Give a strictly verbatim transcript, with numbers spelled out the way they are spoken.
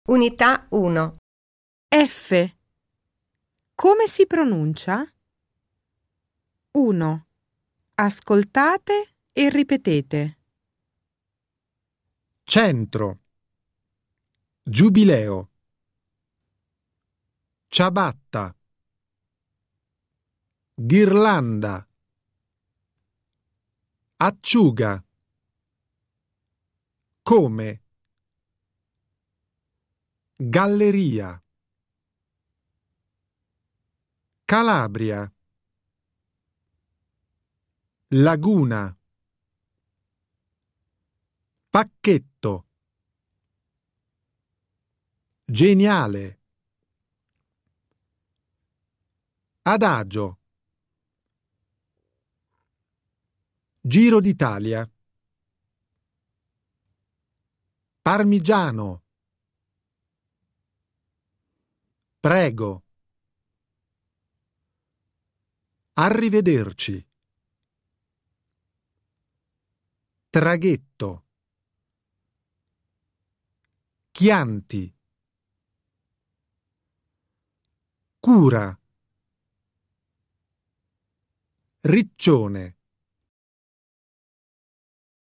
Unità uno. F. Come si pronuncia? uno. Ascoltate e ripetete. Centro. Giubileo. Ciabatta. Ghirlanda. Acciuga. Come. Galleria. Calabria. Laguna. Pacchetto. Geniale. Adagio. Giro d'Italia. Parmigiano. Prego. Arrivederci. Traghetto. Chianti. Cura. Riccione.